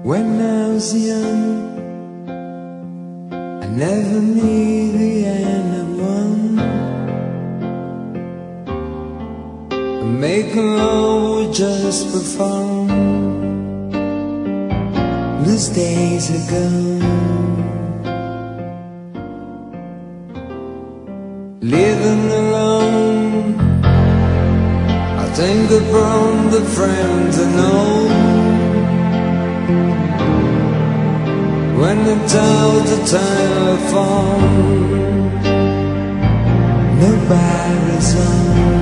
When I was young, I never knew the end of one. Making love was just for fun. Those days are gone. Living alone, I think upon the friends I know. When they tell the telephone, nobody's home.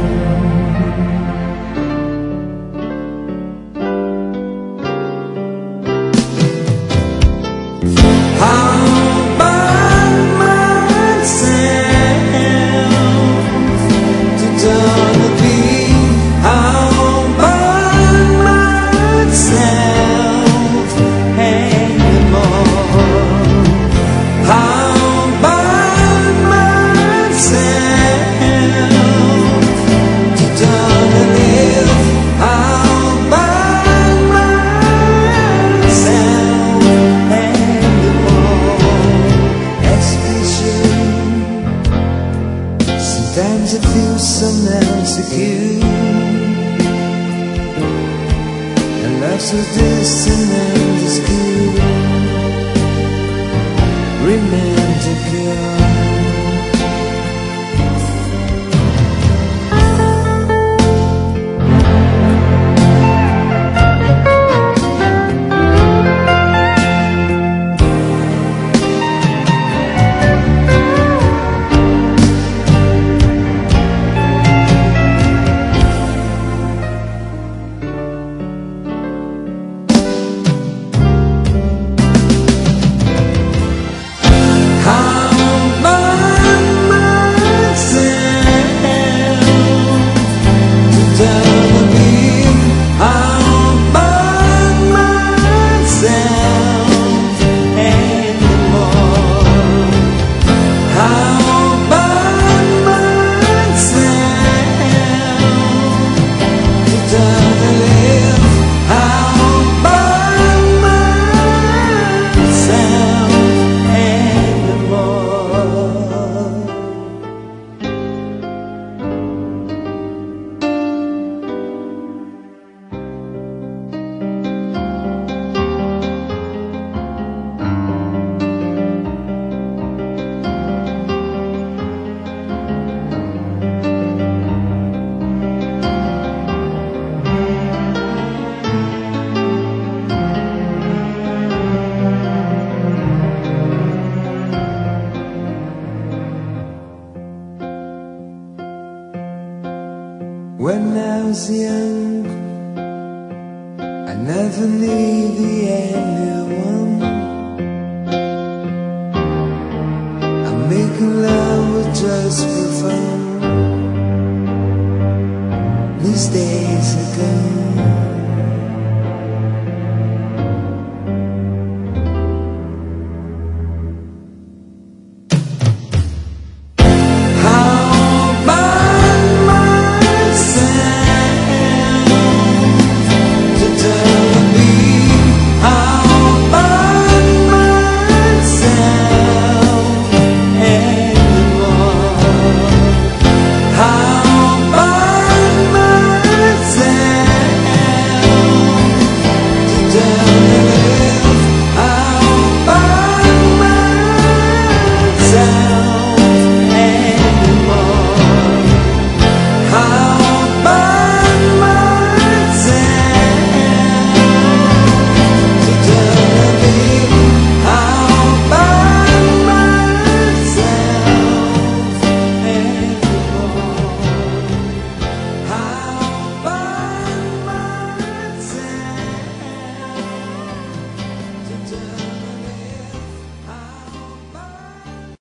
Sometimes I feel so insecure, and love so distant and obscure. Romantic girl. When I was young, I never knew the end of one. I'm making love just for fun. These days